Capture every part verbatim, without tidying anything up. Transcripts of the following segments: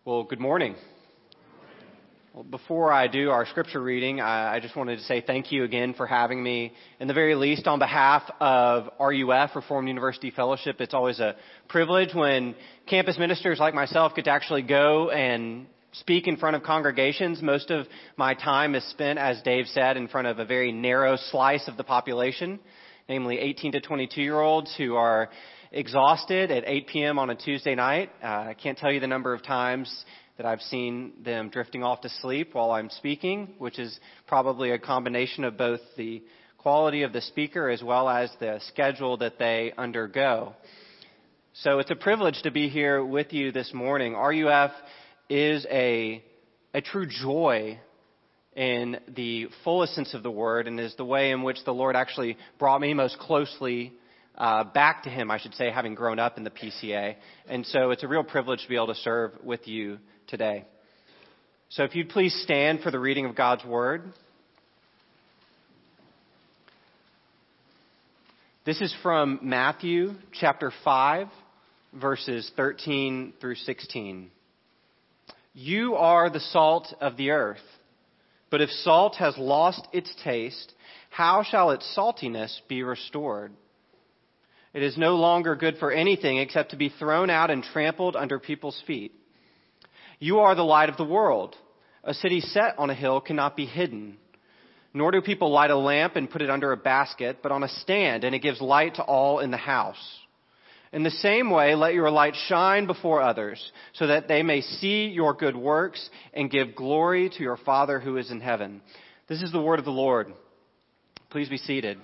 Well, good morning. Well, before I do our scripture reading, I, I just wanted to say thank you again for having me. In the very least, on behalf of R U F, Reformed University Fellowship, it's always a privilege when campus ministers like myself get to actually go and speak in front of congregations. Most of my time is spent, as Dave said, in front of a very narrow slice of the population, namely eighteen to twenty-two year olds who are exhausted at eight p.m. on a Tuesday night. Uh, I can't tell you the number of times that I've seen them drifting off to sleep while I'm speaking, which is probably a combination of both the quality of the speaker as well as the schedule that they undergo. So it's a privilege to be here with you this morning. R U F is a, a true joy in the fullest sense of the word, and is the way in which the Lord actually brought me most closely Uh, back to him, I should say, having grown up in the P C A. And so it's a real privilege to be able to serve with you today. So if you'd please stand for the reading of God's Word. This is from Matthew chapter five, verses thirteen through sixteen. You are the salt of the earth, but if salt has lost its taste, how shall its saltiness be restored? It is no longer good for anything except to be thrown out and trampled under people's feet. You are the light of the world. A city set on a hill cannot be hidden. Nor do people light a lamp and put it under a basket, but on a stand, and it gives light to all in the house. In the same way, let your light shine before others, so that they may see your good works and give glory to your Father who is in heaven. This is the word of the Lord. Please be seated.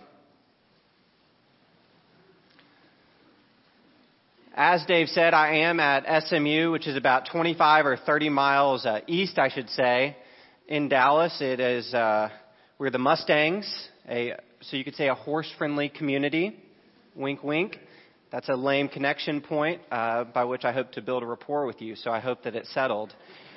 As Dave said, I am at S M U, which is about twenty-five or thirty miles uh, east, I should say, in Dallas. It is, uh, we're the Mustangs, a, so you could say a horse-friendly community. Wink, wink. That's a lame connection point uh, by which I hope to build a rapport with you, so I hope that it's settled.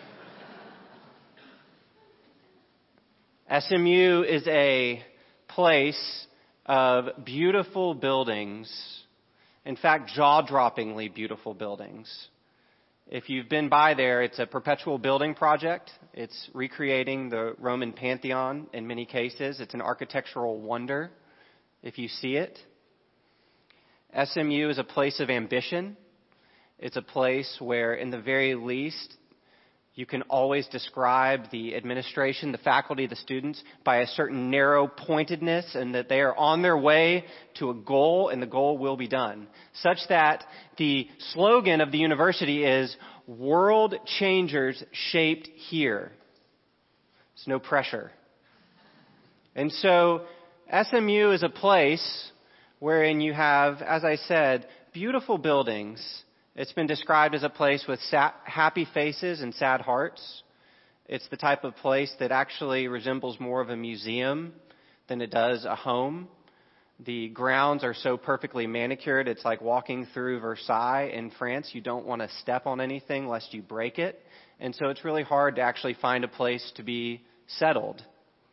S M U is a place of beautiful buildings. In fact, jaw-droppingly beautiful buildings. If you've been by there, it's a perpetual building project. It's recreating the Roman Pantheon in many cases. It's an architectural wonder if you see it. S M U is a place of ambition. It's a place where, in the very least, you can always describe the administration, the faculty, the students by a certain narrow pointedness, and that they are on their way to a goal, and the goal will be done. Such that the slogan of the university is, "World changers shaped here." There's no pressure. And so S M U is a place wherein you have, as I said, beautiful buildings. It's been described as a place with sa- happy faces and sad hearts. It's the type of place that actually resembles more of a museum than it does a home. The grounds are so perfectly manicured, it's like walking through Versailles in France. You don't want to step on anything lest you break it. And so it's really hard to actually find a place to be settled.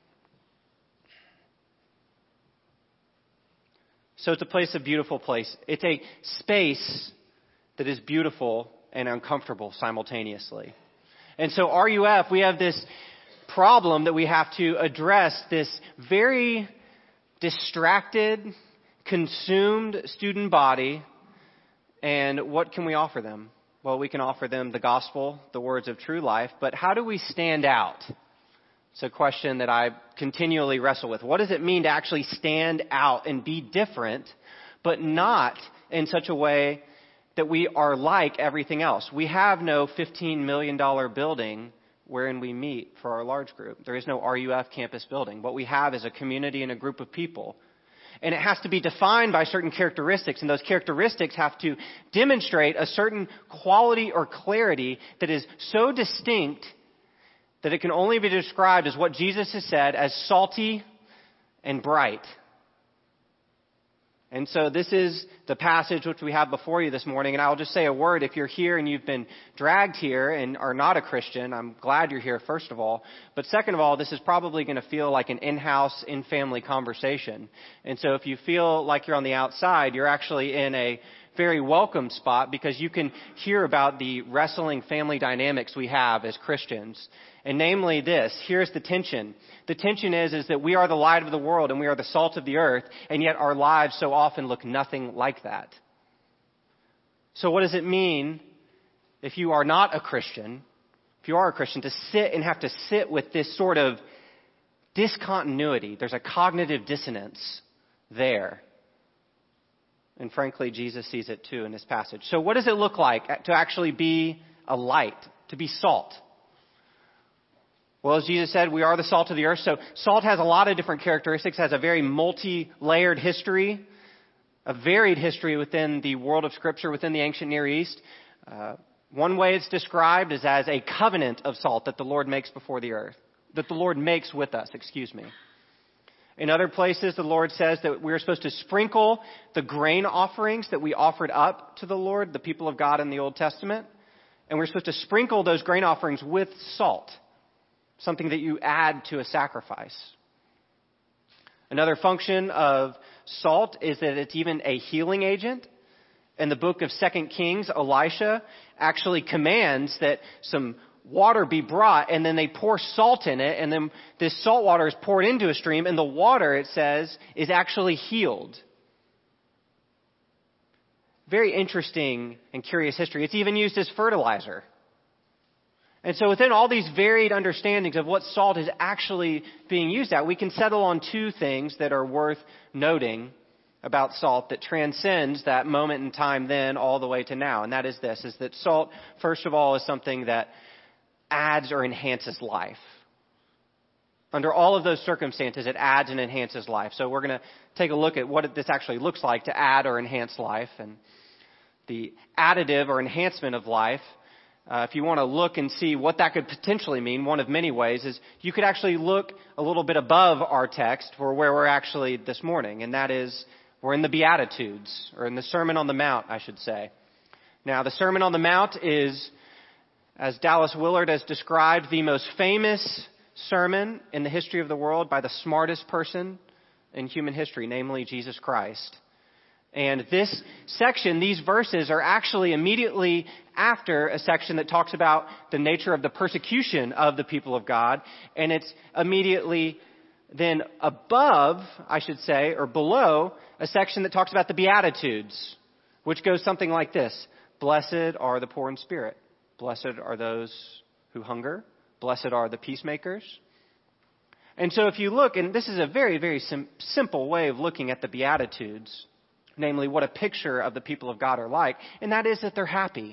So it's a place, a beautiful place. It's a space that is beautiful and uncomfortable simultaneously. And so R U F, we have this problem that we have to address, this very distracted, consumed student body. And what can we offer them? Well, we can offer them the gospel, the words of true life, but how do we stand out? It's a question that I continually wrestle with. What does it mean to actually stand out and be different, but not in such a way that we are like everything else? We have no fifteen million dollars building wherein we meet for our large group. There is no R U F campus building. What we have is a community and a group of people. And it has to be defined by certain characteristics, and those characteristics have to demonstrate a certain quality or clarity that is so distinct that it can only be described as what Jesus has said as salty and bright. And so this is the passage which we have before you this morning. And I'll just say a word. If you're here and you've been dragged here and are not a Christian, I'm glad you're here, first of all. But second of all, this is probably going to feel like an in-house, in-family conversation. And so if you feel like you're on the outside, you're actually in a very welcome spot because you can hear about the wrestling family dynamics we have as Christians. And namely this, here's the tension. The tension is, is that we are the light of the world and we are the salt of the earth, and yet our lives so often look nothing like that. So what does it mean if you are not a Christian, if you are a Christian, to sit and have to sit with this sort of discontinuity? There's a cognitive dissonance there. And frankly, Jesus sees it too in this passage. So what does it look like to actually be a light, to be salt? Well, as Jesus said, we are the salt of the earth. So salt has a lot of different characteristics, has a very multi-layered history, a varied history within the world of Scripture, within the ancient Near East. Uh, one way it's described is as a covenant of salt that the Lord makes before the earth, that the Lord makes with us, excuse me. In other places, the Lord says that we're supposed to sprinkle the grain offerings that we offered up to the Lord, the people of God in the Old Testament. And we're supposed to sprinkle those grain offerings with salt, something that you add to a sacrifice. Another function of salt is that it's even a healing agent. In the book of Second Kings, Elisha actually commands that some water be brought, and then they pour salt in it, and then this salt water is poured into a stream, and the water, it says, is actually healed. Very interesting and curious history. It's even used as fertilizer. And so within all these varied understandings of what salt is actually being used at, we can settle on two things that are worth noting about salt that transcends that moment in time then all the way to now. And that is this, is that salt, first of all, is something that adds or enhances life. Under all of those circumstances, it adds and enhances life. So we're going to take a look at what this actually looks like to add or enhance life. And the additive or enhancement of life, uh, if you want to look and see what that could potentially mean, one of many ways is you could actually look a little bit above our text for where we're actually this morning. And that is, we're in the Beatitudes, or in the Sermon on the Mount, I should say. Now, the Sermon on the Mount is, as Dallas Willard has described, the most famous sermon in the history of the world by the smartest person in human history, namely Jesus Christ. And this section, these verses, are actually immediately after a section that talks about the nature of the persecution of the people of God. And it's immediately then above, I should say, or below, a section that talks about the Beatitudes, which goes something like this. Blessed are the poor in spirit. Blessed are those who hunger. Blessed are the peacemakers. And so if you look, and this is a very, very sim- simple way of looking at the Beatitudes, namely what a picture of the people of God are like, and that is that they're happy.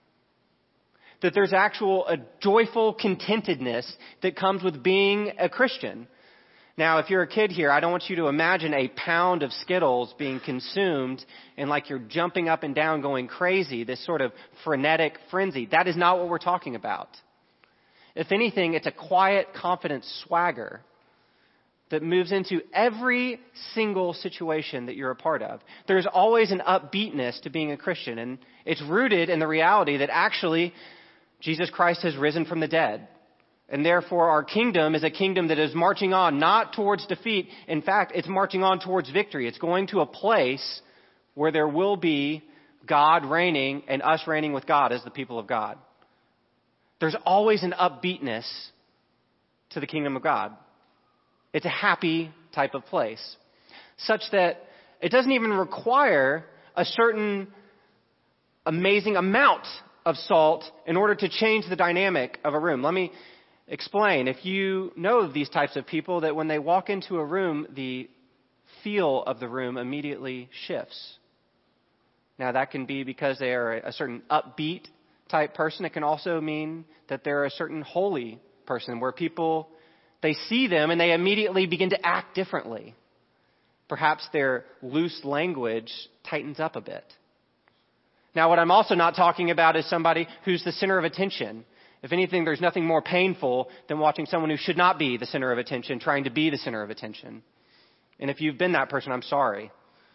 That there's actual a joyful contentedness that comes with being a Christian. Now, if you're a kid here, I don't want you to imagine a pound of Skittles being consumed and like you're jumping up and down going crazy, this sort of frenetic frenzy. That is not what we're talking about. If anything, it's a quiet, confident swagger that moves into every single situation that you're a part of. There's always an upbeatness to being a Christian, and it's rooted in the reality that actually Jesus Christ has risen from the dead. And therefore, our kingdom is a kingdom that is marching on, not towards defeat. In fact, it's marching on towards victory. It's going to a place where there will be God reigning and us reigning with God as the people of God. There's always an upbeatness to the kingdom of God. It's a happy type of place, such that it doesn't even require a certain amazing amount of salt in order to change the dynamic of a room. Let me explain. If you know these types of people, that when they walk into a room, the feel of the room immediately shifts. Now, that can be because they are a certain upbeat type person. It can also mean that they're a certain holy person where people, they see them and they immediately begin to act differently. Perhaps their loose language tightens up a bit. Now, what I'm also not talking about is somebody who's the center of attention. If anything, there's nothing more painful than watching someone who should not be the center of attention trying to be the center of attention. And if you've been that person, I'm sorry.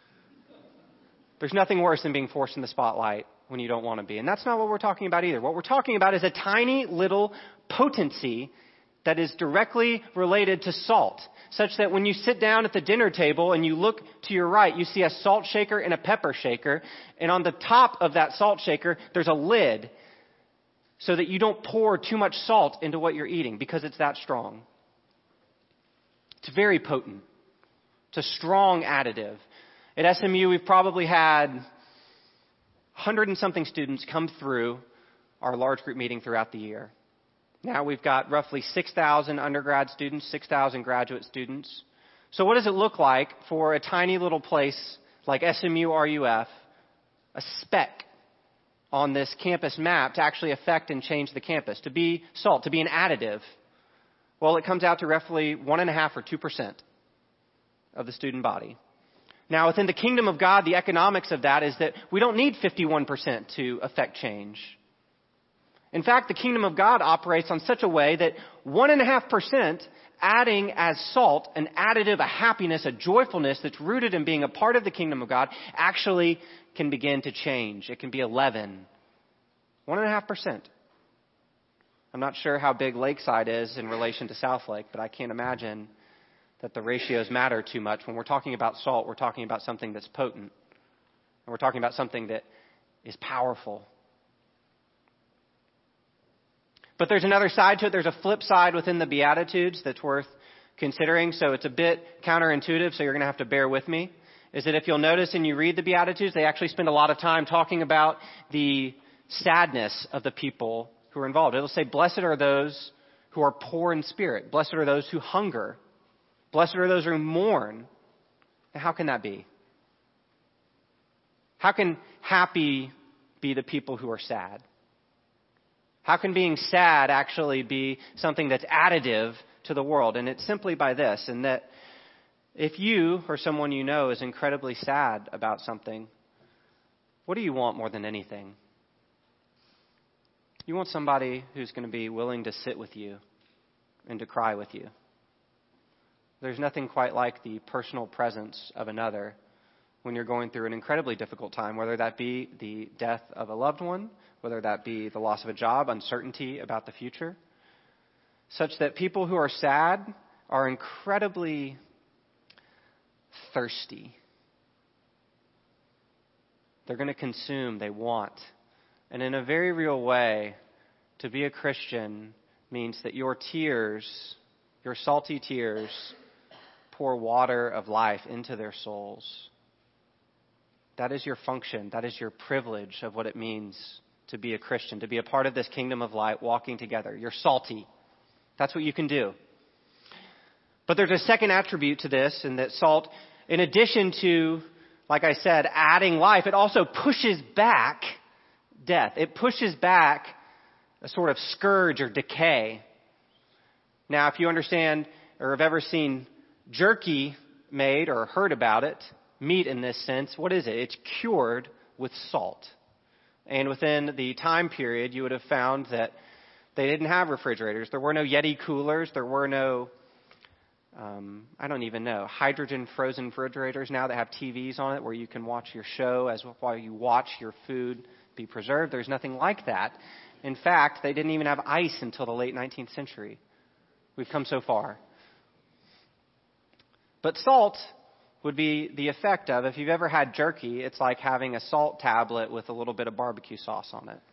There's nothing worse than being forced in the spotlight when you don't want to be. And that's not what we're talking about either. What we're talking about is a tiny little potency that is directly related to salt, such that when you sit down at the dinner table and you look to your right, you see a salt shaker and a pepper shaker, and on the top of that salt shaker, there's a lid so that you don't pour too much salt into what you're eating because it's that strong. It's very potent. It's a strong additive. At S M U, we've probably had a hundred and something students come through our large group meeting throughout the year. Now we've got roughly six thousand undergrad students, six thousand graduate students. So what does it look like for a tiny little place like S M U R U F, a speck on this campus map, to actually affect and change the campus, to be salt, to be an additive? Well, it comes out to roughly one and a half or two percent of the student body. Now, within the kingdom of God, the economics of that is that we don't need fifty-one percent to affect change. In fact, the kingdom of God operates on such a way that one and a half percent adding as salt, an additive, a happiness, a joyfulness that's rooted in being a part of the kingdom of God, actually can begin to change. It can be eleven. One and a half percent. I'm not sure how big Lakeside is in relation to South Lake, but I can't imagine that the ratios matter too much. When we're talking about salt, we're talking about something that's potent. And we're talking about something that is powerful. But there's another side to it. There's a flip side within the Beatitudes that's worth considering. So it's a bit counterintuitive, so you're going to have to bear with me. Is that if you'll notice and you read the Beatitudes, they actually spend a lot of time talking about the sadness of the people who are involved. It'll say, blessed are those who are poor in spirit. Blessed are those who hunger. Blessed are those who mourn. Now, how can that be? How can happy be the people who are sad? How can being sad actually be something that's additive to the world? And it's simply by this, in that if you or someone you know is incredibly sad about something, what do you want more than anything? You want somebody who's going to be willing to sit with you and to cry with you. There's nothing quite like the personal presence of another when you're going through an incredibly difficult time, whether that be the death of a loved one, whether that be the loss of a job, uncertainty about the future, such that people who are sad are incredibly thirsty. They're going to consume, they want. And in a very real way, to be a Christian means that your tears, your salty tears, pour water of life into their souls. That is your function. That is your privilege of what it means to be a Christian, to be a part of this kingdom of light, walking together. You're salty. That's what you can do. But there's a second attribute to this, in that salt, in addition to, like I said, adding life, it also pushes back death. It pushes back a sort of scourge or decay. Now, if you understand or have ever seen jerky made or heard about it, meat in this sense, what is it? It's cured with salt. And within the time period, you would have found that they didn't have refrigerators. There were no Yeti coolers. There were no, um, I don't even know, hydrogen frozen refrigerators now that have T Vs on it where you can watch your show as while you watch your food be preserved. There's nothing like that. In fact, they didn't even have ice until the late nineteenth century. We've come so far. But salt would be the effect of, if you've ever had jerky, it's like having a salt tablet with a little bit of barbecue sauce on it.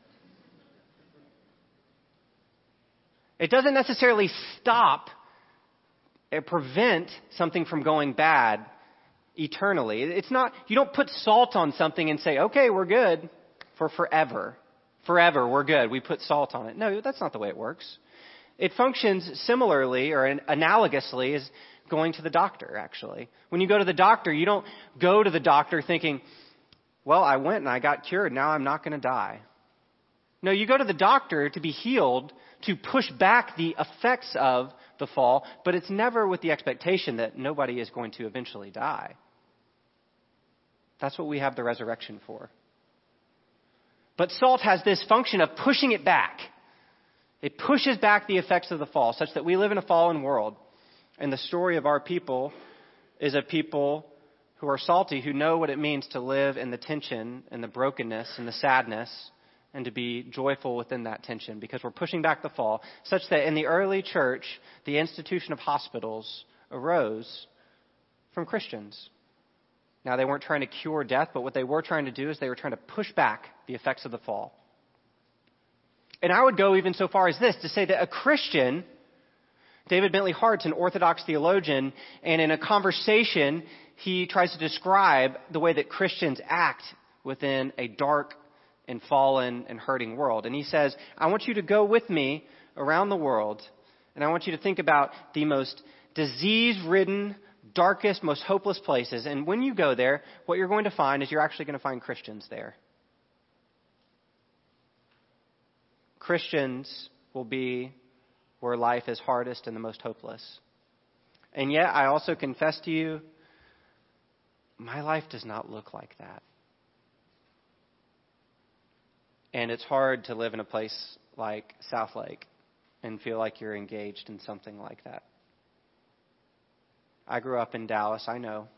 It doesn't necessarily stop or prevent something from going bad eternally. It's not, you don't put salt on something and say, okay, we're good for forever. Forever, we're good. We put salt on it. No, that's not the way it works. It functions similarly or analogously as going to the doctor, actually. When you go to the doctor, you don't go to the doctor thinking, well, I went and I got cured. Now I'm not going to die. No, you go to the doctor to be healed, to push back the effects of the fall, but it's never with the expectation that nobody is going to eventually die. That's what we have the resurrection for. But salt has this function of pushing it back. It pushes back the effects of the fall, such that we live in a fallen world. And the story of our people is a people who are salty, who know what it means to live in the tension and the brokenness and the sadness and to be joyful within that tension, because we're pushing back the fall, such that in the early church, the institution of hospitals arose from Christians. Now, they weren't trying to cure death, but what they were trying to do is they were trying to push back the effects of the fall. And I would go even so far as this, to say that a Christian, David Bentley Hart's an Orthodox theologian, and in a conversation, he tries to describe the way that Christians act within a dark and fallen and hurting world. And he says, I want you to go with me around the world, and I want you to think about the most disease-ridden, darkest, most hopeless places. And when you go there, what you're going to find is you're actually going to find Christians there. Christians will be where life is hardest and the most hopeless. And yet, I also confess to you, my life does not look like that. And it's hard to live in a place like Southlake and feel like you're engaged in something like that. I grew up in Dallas, I know.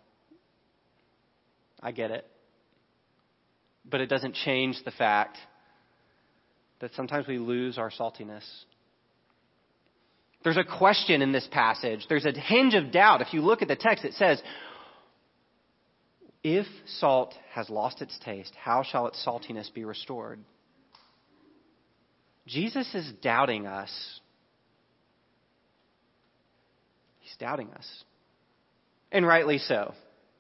I get it. But it doesn't change the fact that sometimes we lose our saltiness. There's a question in this passage. There's a hinge of doubt. If you look at the text, it says, if salt has lost its taste, how shall its saltiness be restored? Jesus is doubting us. He's doubting us. And rightly so.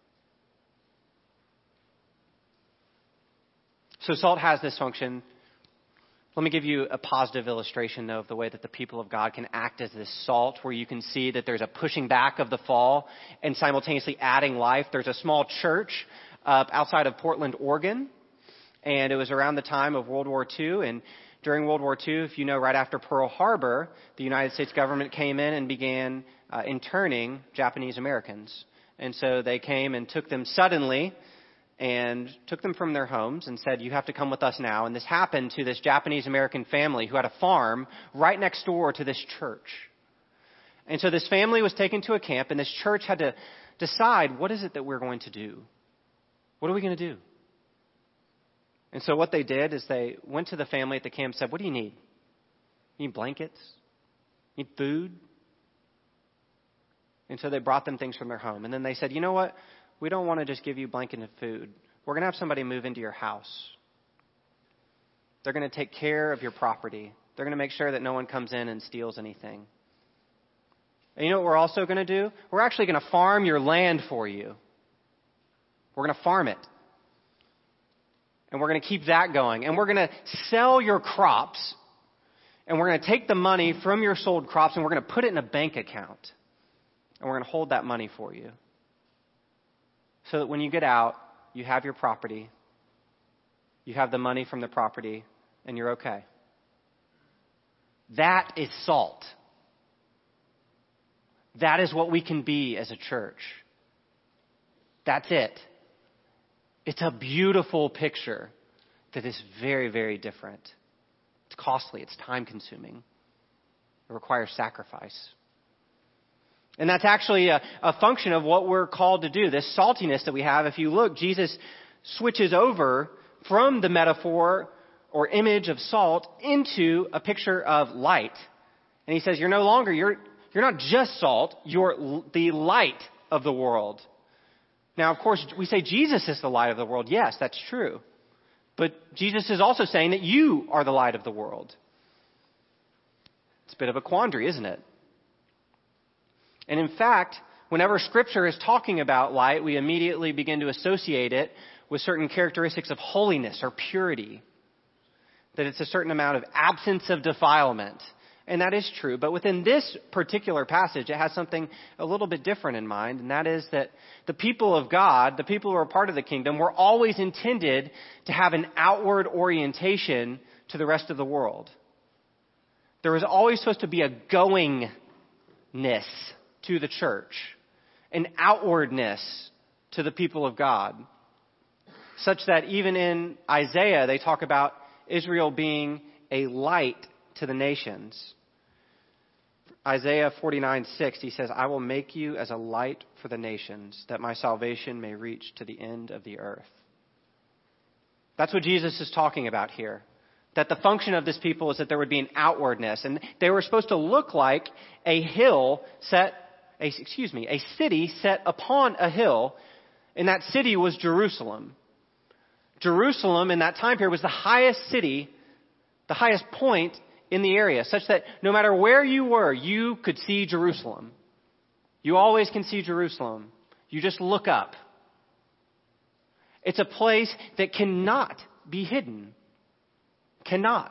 So salt has this function. Let me give you a positive illustration, though, of the way that the people of God can act as this salt, where you can see that there's a pushing back of the fall and simultaneously adding life. There's a small church uh, outside of Portland, Oregon, and it was around the time of World War Two. And during World War Two, if you know, right after Pearl Harbor, the United States government came in and began uh, interning Japanese Americans. And so they came and took them suddenly and took them from their homes and said, you have to come with us now. And this happened to this Japanese American family who had a farm right next door to this church. And so this family was taken to a camp, and this church had to decide, what is it that we're going to do? What are we going to do? And so what they did is they went to the family at the camp and said, what do you need? You need blankets? You need food? And so they brought them things from their home. And then they said, you know what? We don't want to just give you blanket and food. We're going to have somebody move into your house. They're going to take care of your property. They're going to make sure that no one comes in and steals anything. And you know what we're also going to do? We're actually going to farm your land for you. We're going to farm it. And we're going to keep that going. And we're going to sell your crops. And we're going to take the money from your sold crops and we're going to put it in a bank account. And we're going to hold that money for you. So that when you get out, you have your property, you have the money from the property, and you're okay. That is salt. That is what we can be as a church. That's it. It's a beautiful picture that is very, very different. It's costly. It's time-consuming. It requires sacrifice. And that's actually a, a function of what we're called to do. This saltiness that we have, if you look, Jesus switches over from the metaphor or image of salt into a picture of light. And he says, you're no longer, you're, you're not just salt, you're the light of the world. Now, of course, we say Jesus is the light of the world. Yes, that's true. But Jesus is also saying that you are the light of the world. It's a bit of a quandary, isn't it? And in fact, whenever Scripture is talking about light, we immediately begin to associate it with certain characteristics of holiness or purity. That it's a certain amount of absence of defilement. And that is true. But within this particular passage, it has something a little bit different in mind. And that is that the people of God, the people who are part of the kingdom, were always intended to have an outward orientation to the rest of the world. There was always supposed to be a goingness to the church, an outwardness to the people of God, such that even in Isaiah, they talk about Israel being a light to the nations. Isaiah forty-nine six, he says, I will make you as a light for the nations, that my salvation may reach to the end of the earth. That's what Jesus is talking about here. that the function of this people is that there would be an outwardness. And they were supposed to look like a hill set, a, excuse me, a city set upon a hill. And that city was Jerusalem. Jerusalem in that time period was the highest city, the highest point in the area, such that no matter where you were, you could see Jerusalem. You always can see Jerusalem. You just look up. It's a place that cannot be hidden. Cannot.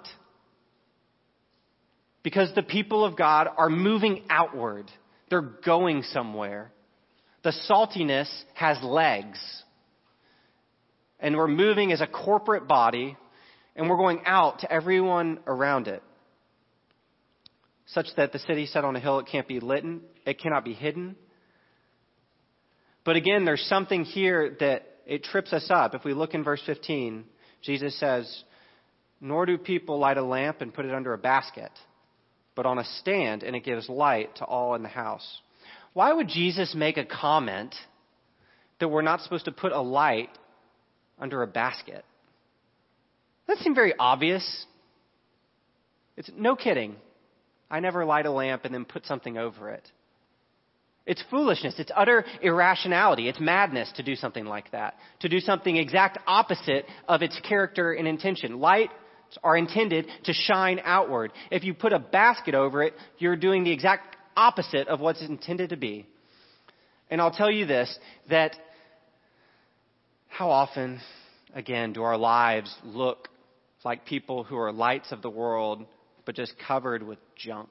Because the people of God are moving outward. They're going somewhere. The saltiness has legs. And we're moving as a corporate body, and we're going out to everyone around it. Such that the city set on a hill, it can't be lit, it cannot be hidden. But again, there's something here that it trips us up. If we look in verse fifteen, Jesus says, "Nor do people light a lamp and put it under a basket, but on a stand, and it gives light to all in the house." Why would Jesus make a comment that we're not supposed to put a light under a basket? That seems very obvious. It's no kidding. I never light a lamp and then put something over it. It's foolishness. It's utter irrationality. It's madness to do something like that. To do something exact opposite of its character and intention. Lights are intended to shine outward. If you put a basket over it, you're doing the exact opposite of what's intended to be. And I'll tell you this, that how often, again, do our lives look like people who are lights of the world, but just covered with junk?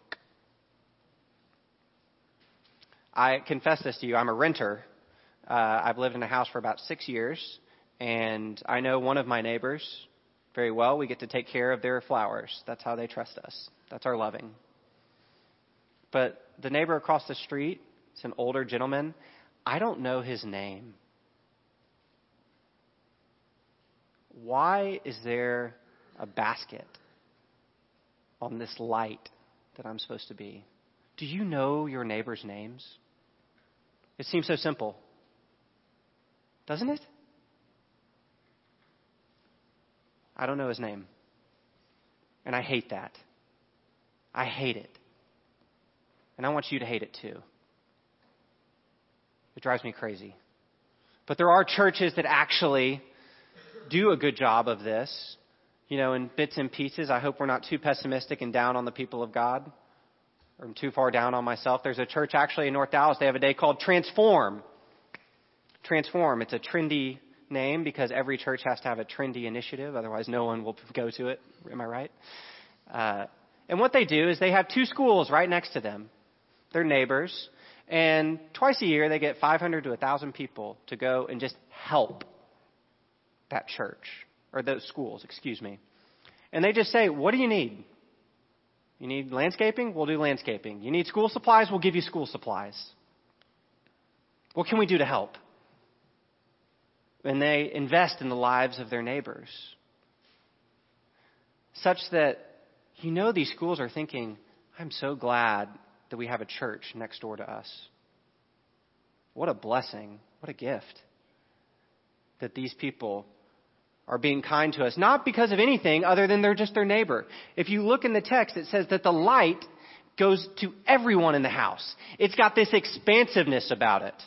I confess this to you. I'm a renter. Uh, I've lived in a house for about six years, and I know one of my neighbors very well. We get to take care of their flowers. That's how they trust us. That's our loving. But the neighbor across the street, it's an older gentleman. I don't know his name. Why is there a basket on this light that I'm supposed to be? Do you know your neighbor's names? It seems so simple, doesn't it? I don't know his name. And I hate that. I hate it. And I want you to hate it too. It drives me crazy. But there are churches that actually do a good job of this, you know, in bits and pieces. I hope we're not too pessimistic and down on the people of God, or I'm too far down on myself. There's a church actually in North Dallas. They have a day called Transform. Transform. It's a trendy name because every church has to have a trendy initiative. Otherwise, no one will go to it. Am I right? Uh, and what they do is they have two schools right next to them. They're neighbors. And twice a year, they get five hundred to one thousand people to go and just help that church, or those schools, excuse me. And they just say, what do you need? You need landscaping? We'll do landscaping. You need school supplies? We'll give you school supplies. What can we do to help? And they invest in the lives of their neighbors. Such that, you know, these schools are thinking, I'm so glad that we have a church next door to us. What a blessing. What a gift. That these people are being kind to us. Not because of anything other than they're just their neighbor. If you look in the text, it says that the light goes to everyone in the house. It's got this expansiveness about it.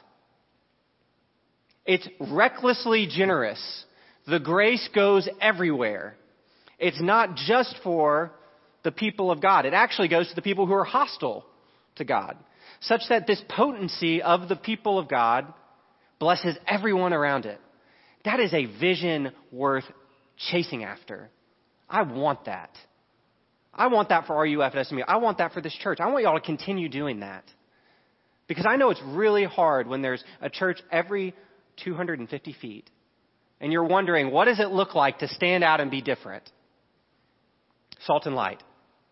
It's recklessly generous. The grace goes everywhere. It's not just for the people of God. It actually goes to the people who are hostile to God. Such that this potency of the people of God blesses everyone around it. That is a vision worth chasing after. I want that. I want that for R U F at S M U. I want that for this church. I want y'all to continue doing that. Because I know it's really hard when there's a church every two hundred fifty feet. And you're wondering, what does it look like to stand out and be different? Salt and light.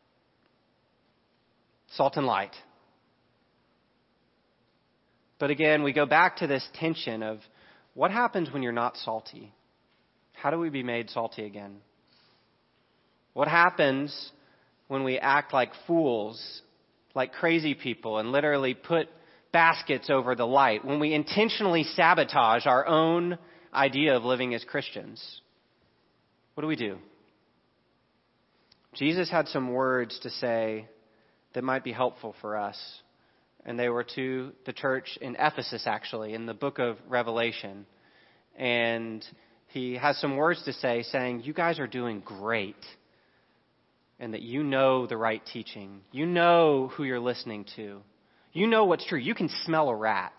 Salt and light. But again, we go back to this tension of what happens when you're not salty? How do we be made salty again? What happens when we act like fools, like crazy people, and literally put baskets over the light? When we intentionally sabotage our own idea of living as Christians? What do we do? Jesus had some words to say that might be helpful for us. And they were to the church in Ephesus, actually, in the book of Revelation. And he has some words to say saying, you guys are doing great. And that you know the right teaching. You know who you're listening to. You know what's true. You can smell a rat.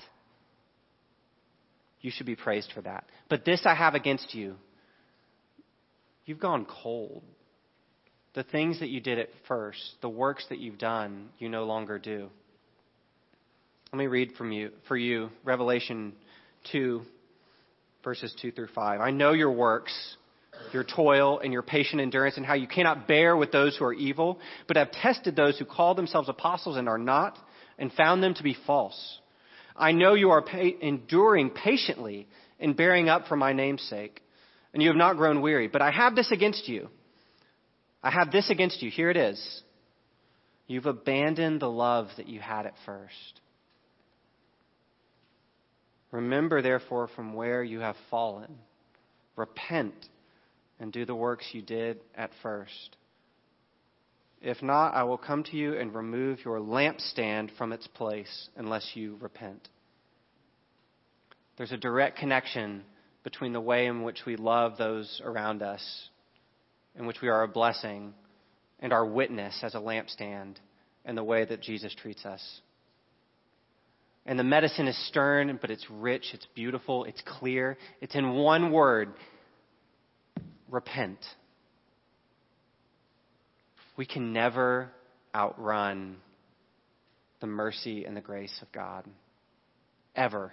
You should be praised for that. But this I have against you. You've gone cold. The things that you did at first, the works that you've done, you no longer do. Let me read from you for you Revelation two, verses two through five. I know your works, your toil and your patient endurance, and how you cannot bear with those who are evil, but have tested those who call themselves apostles and are not, and found them to be false. I know you are pa- enduring patiently and bearing up for my name's sake, and you have not grown weary. But I have this against you. I have this against you. Here it is. You've abandoned the love that you had at first. Remember, therefore, from where you have fallen. Repent and do the works you did at first. If not, I will come to you and remove your lampstand from its place unless you repent. There's a direct connection between the way in which we love those around us, in which we are a blessing, and our witness as a lampstand, and the way that Jesus treats us. And the medicine is stern, but it's rich, it's beautiful, it's clear. It's in one word: repent. We can never outrun the mercy and the grace of God. Ever.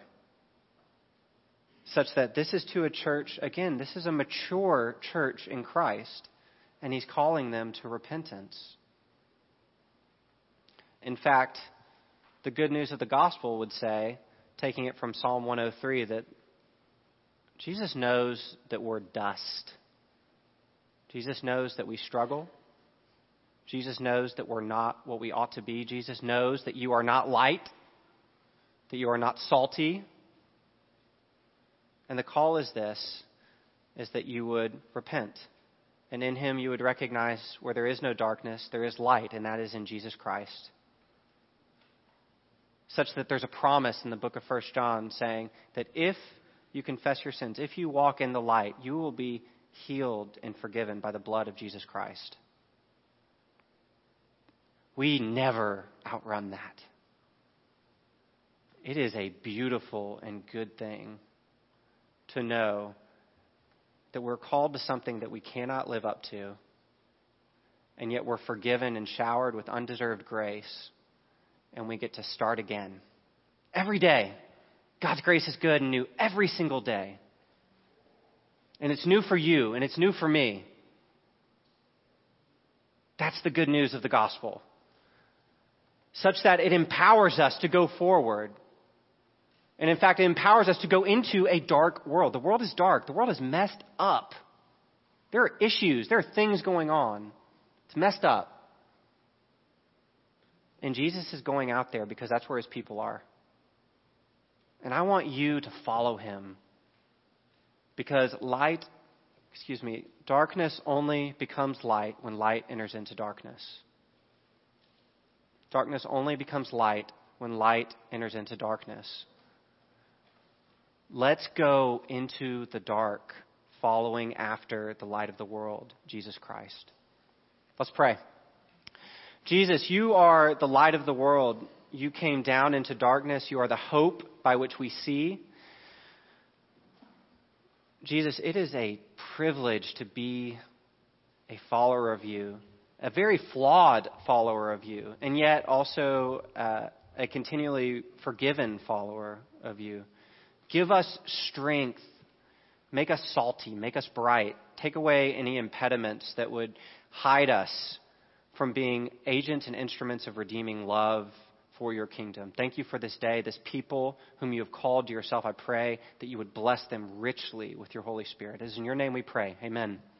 Such that this is to a church, again, this is a mature church in Christ, and he's calling them to repentance. In fact, the good news of the gospel would say, taking it from Psalm one oh three, that Jesus knows that we're dust. Jesus knows that we struggle. Jesus knows that we're not what we ought to be. Jesus knows that you are not light, that you are not salty. And the call is this, is that you would repent. And in him you would recognize where there is no darkness, there is light, and that is in Jesus Christ. Such that there's a promise in the book of First John saying that if you confess your sins, if you walk in the light, you will be healed and forgiven by the blood of Jesus Christ. We never outrun that. It is a beautiful and good thing to know that we're called to something that we cannot live up to, and yet we're forgiven and showered with undeserved grace, and we get to start again. Every day. God's grace is good and new every single day. And it's new for you, and it's new for me. That's the good news of the gospel. Such that it empowers us to go forward. And in fact, it empowers us to go into a dark world. The world is dark. The world is messed up. There are issues. There are things going on. It's messed up. And Jesus is going out there because that's where his people are. And I want you to follow him. Because light, excuse me, darkness only becomes light when light enters into darkness. Darkness only becomes light when light enters into darkness. Let's go into the dark, following after the light of the world, Jesus Christ. Let's pray. Jesus, you are the light of the world. You came down into darkness. You are the hope by which we see. Jesus, it is a privilege to be a follower of you, a very flawed follower of you, and yet also uh, a continually forgiven follower of you. Give us strength. Make us salty. Make us bright. Take away any impediments that would hide us from being agents and instruments of redeeming love for your kingdom. Thank you for this day, this people whom you have called to yourself. I pray that you would bless them richly with your Holy Spirit. It is in your name we pray. Amen.